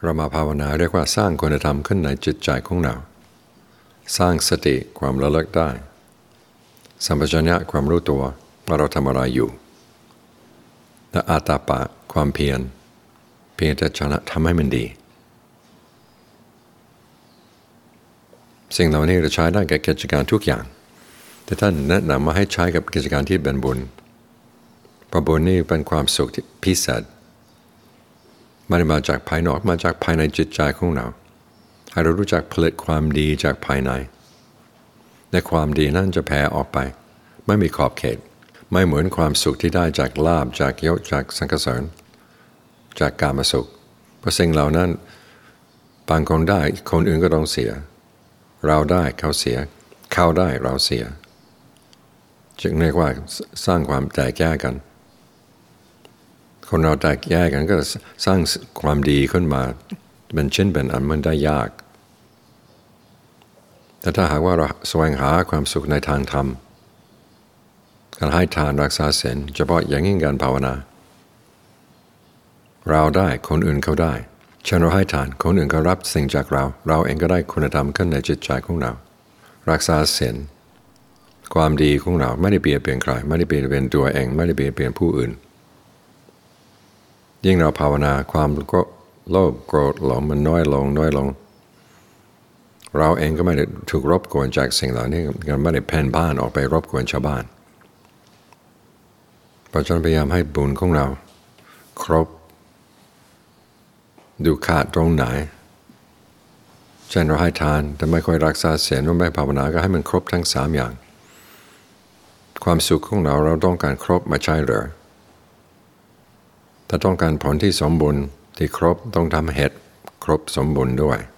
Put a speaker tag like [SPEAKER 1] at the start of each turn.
[SPEAKER 1] เรามาภาวนาเรียกว่าสร้างคุณธรรมขึ้นในจิตใจของเราสร้างสติความระลึกได้สัมปชัญญะความรู้ตัวว่าเราทำอะไรอยู่และอาตาปะความเพียรจะทำให้มันดีสิ่งเหล่านี้เราใช้ได้กับกิจการทุกอย่างแต่ท่านแนะนำมาให้ใช้กับกิจการที่เป็นบุญเพราะบุญนี่เป็นความสุขที่พิเศษไม่ได้มาจากภายนอกมาจากภายในจิตใจของเราให้เรารู้จักผลิตความดีจากภายในและความดีนั่นจะแผ่ออกไปไม่มีขอบเขตไม่เหมือนความสุขที่ได้จากลาภจากยศจากสรรเสริญจากกามสุขเพราะสิ่งเหล่านั้นบางคนได้คนอื่นก็ต้องเสียเราได้เขาเสียเขาได้เราเสียจึงเรียกว่าสร้างความแตกแยกกันคนเราแตกแยกกันก็สร้างความดีขึ้นมาเป็นชิ้นเป็นอันมันได้ยากแต่ถ้าหากว่าเราแสวงหาความสุขในทางธรรมการให้ทานรักษาศีลเฉพาะอย่างยิ่งการภาวนาเราได้คนอื่นเขาได้เช่นเราให้ทานคนอื่นก็รับสิ่งจากเราเองก็ได้คุณธรรมขึ้นในจิตใจของเรารักษาศีลความดีของเราไม่ได้เบียดเบียนใครไม่ได้เบียดเบียนตัวเองไม่ได้เบียดเบียนผู้อื่นยิ่งเราภาวนาความโลภโกรธหลงมันน้อยลงเราเองก็ไม่ได้ถูกรบกวนจากสิ่งเหล่านี้กันไม่ได้แผ่นบ้านออกไปรบกวนชาวบ้านเพราะฉะนั้นพยายามให้บุญของเราครบดูขาดตรงไหนเช่นเราให้ทานแต่ไม่ค่อยรักษาศีลไม่ภาวนาก็ให้มันครบทั้ง3อย่างความสุขของเราต้องการครบมาใช่หรือถ้าต้องการผลที่สมบูรณ์ที่ครบต้องทำเหตุครบสมบูรณ์ด้วย